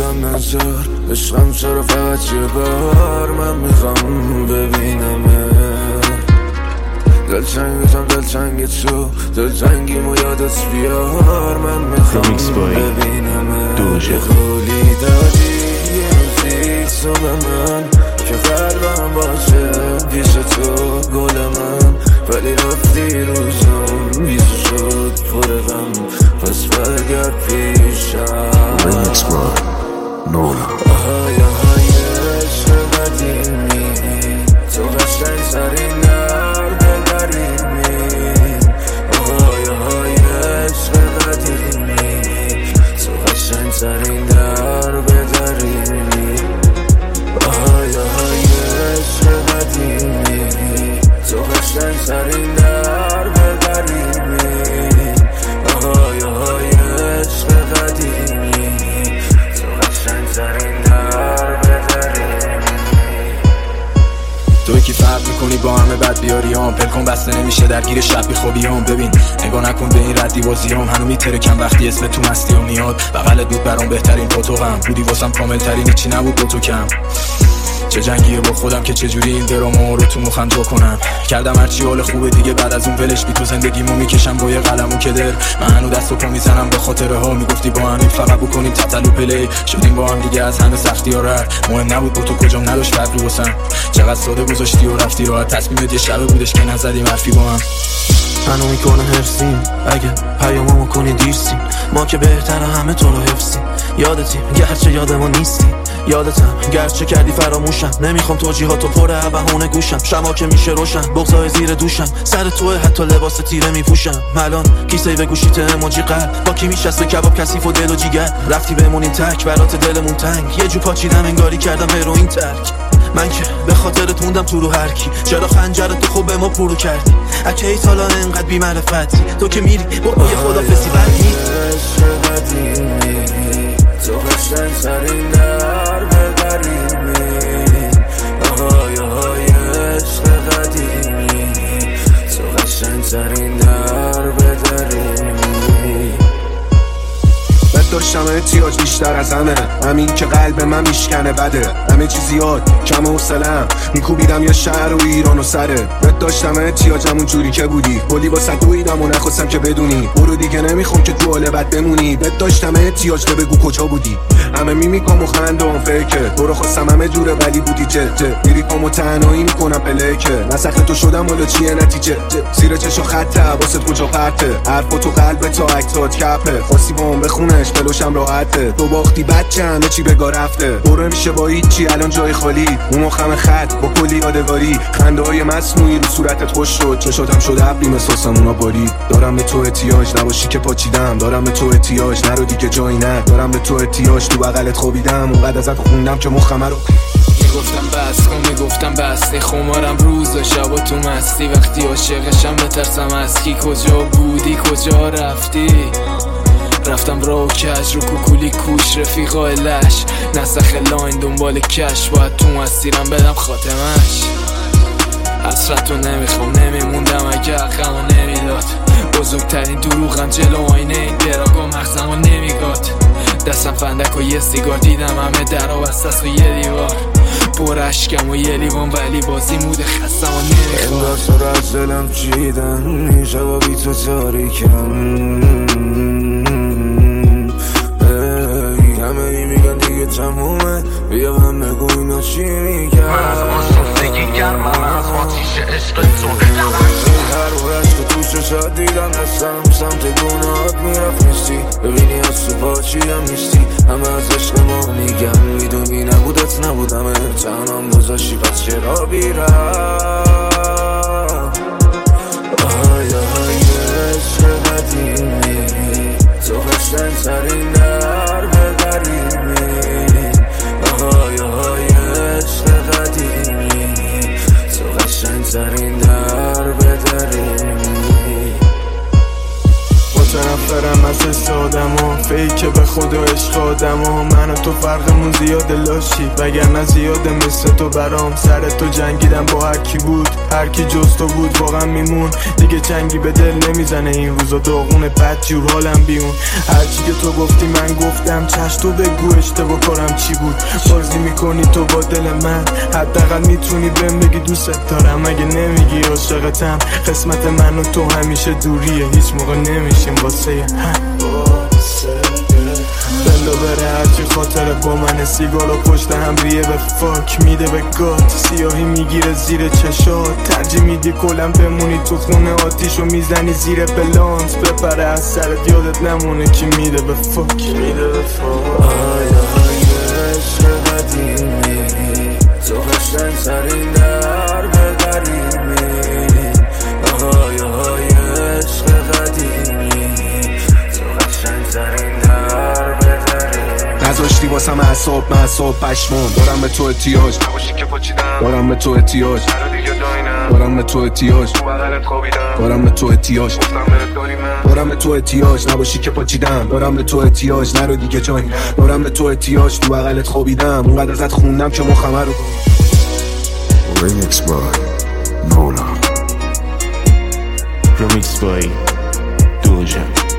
دلم نزار عشقم چرا فقط یه بار من میخوام ببینمه دلتنگتم دلتنگ تو دلتنگیم و یادت بیار من میخوام ببینمه دوژه قولی دادی یه روزی تو به من که قلبم باشه پیش تو گل من ولی رفتی روزم بیزو شد پر غم پس برگرد پیشم Remix by Nola آهای عشق قدیمی تو قشنگ سرین در ببریمی آهای عشق قدیمی تو قشنگ سرین در بدریمی آهای عشق قدیمی تو قشنگ سرین در ببریمی آهای عشق قدیمی تو قشنگ سرین در بدریمی توی که فرق میکنی با همه بد بیاریام پلکن بسته نمیشه درگیر شب بی خوابیام ببین نگاه نکن به این ردی بازیام هنو میترکم وقتی اسم تو مستیام میاد بغلت بود برام بهترین پاتوقم بودی واسم کامل ترین هیچی نبود با تو کم چه جنگیه با خودم که چجوری این دراما رو تو مخم جا کنم کردم هرچی حال خوبه دیگه بعد از اون ولش بی تو زندگیمو میکشم با یه قلمو که در من هنو دست و پا میزنم به خاطره ها میگفتی با همین فقط بکنیم تتلو پلی شدیم با هم دیگه از همه سختی ها رد مهم نبود با تو کجام نداشت فرقی واسم چقدر ساده گذاشتی و رفتی راحت تصمیمت یه شبه بودش که نزدیم حرفی با هم منو میکنه حرسیم اگه پیاممو کنی دیرسیم ما که بهتره همه تو رو حفظیم یادتیم گرچه یاد ما نیستی یادتم گرچه کردی فراموشم نمیخوام توجیهاتو پر بهونه گوشم شما که میشه روشن بغضای زیر دوشم سر توه حتی لباس تیره میپوشم الان کیسه به گوشیت اموجی قلب با کی میشسته کباب کثیف و دل و جیگر رفتی بمونیم تک برات دلمون تنگ یه جو پاچیدم انگاری کردم هروئین ترک من که به خاطرت موندم تو رو هرکی چرا خنجرت خوب به ما پرو کردی اکی حالا انقدر بی معرفتی تو که میری با یه خدافظی برگی تو قشنگ سرین در ببریمی آهای عشق قدیمی تو قشنگ سرین در بدریمی بد داشتم احتیاج بیشتر از همین که قلب من میشکنه بده همه چی زیاد کم حوصله‌ام میکوبیدم یا شهر و ایران و سره بد داشتم احتیاج همون جوری که بودی کلی واسه دویدم و نخواستم که بدونی برو دیگه نمیخوام که تو حال بد بمونی بد داشتم احتیاج که بگو کجا بودی همه میمیکام و خندم فکر برو خواستم همه جوره ولی بودی جته میری پامو تنهایی میکنم پلکه نسخ تو شدم حالا چیه نتیجه زیر چشم خطه واسط کجا پرته حرفا تو قلب تا اکتات کپه خواستی بام بخونش بلوشم راحته تو باختی بچه همه چی بگا رفته برو میشه با هیچی الان جای خالی اون مخم خط با کلی یادگاری خنده های مصنوعی رو صورتت خوش شد چشاتم شده ابری مثل سامونا باری دارم به تو احتیاج نباشی که پاچیدم دارم به تو احتیاج نرو دیگه جایی نه دارم به تو احتیاج تو بغلت خوابیدم اونقدر ازت خوندم که مخم رو میگفتم بس کن میگفتم بستی خمارم روز و شب و تو مستی وقتی عاشقشم بترسم از کی کجا بودی کجا رفتی رفتم راه و کج رو کوکولی کوش رفیقا لش نسخ لاین دنبال کش باید تو مسیرم بدم خاتمش حسرت رو نمیخوام نمیموندم اگه حقمو نمیداد بزرگترین دروغم جلو آینه این دراگا مغزمو نمیگاد دستم فندک و یه سیگار دیدم همه درها بستست و یه دیوار پر اشکم و یه لیوان ولی بازی موده خستم و نمیخواد انگار تو رو از دلم چیدن این شبا بی تو تاریکم همه ای میگن دیگه تمومه بیا هم بگو اینا چی میگن من از آسفتگی گرمم از آتیش عشق تو هر ورش که توش شاد دیدم دستم سمت گناهات میرفت نیستی ببینی از تو پاچیم نیستی همه از عشق ما میگن میدونی نبودت نبودم تنام گذاشی پس چرا بیرم آهای عشق قدیمی تو قشنگ سرین در بدریمی آهای عشق قدیمی تو قشنگ سرین در بدریمی با طرف متنفرم از حس آدم ها، فیکه به خدا عشق آدم ها. من و تو فرقمون زیاده لاشی، وگرنه زیاده مثل تو برام. سر تو جنگیدم با هر کی بود، هر کی جز تو بود واقعا میمون. دیگه جنگی به دل نمیزنه این روزا، داغونه بد جور حالم بیون. هرچی که تو گفتی من گفتم، چش تو بگو اشتباه کارم چی بود. بازی میکنی تو با دل من، حداقل میتونی بهم بگی دوست دارم. اگه نمیگی عاشقتم، قسمت من و تو همیشه دوریه، هیچ موقع نمیشیم واسه بلا بره هرچی خاطره با من. سیگارو پشت هم ریه به فاک میده به گات، سیاهی میگیره زیر چشات. ترجیح میدی کلم بمونی تو خونه، آتیشو میزنی زیر بلانس بپره از سرت، یادت نمونه کی میده به فاک. عشق قدیمی تو قشنگ ترین در به قدیمی. های عشق قدیمی تو قشنگ ترین در به قدیمی. نذاشتی واسم اعصاب پشمام. دارم به تو احتیاج، نباشی که پاچیدم. دارم به تو احتیاج، دارم به تو احتیاج، دارم به تو احتیاج، دارم به تو احتیاج، نباشی که پاچیدم. دارم به تو احتیاج، نرو دیگه جای. دارم به تو احتیاج، تو بغلت خوابیدم. اونقدر ازت خوندم که مخمه رو Remix by Nolan. Remix by Doja.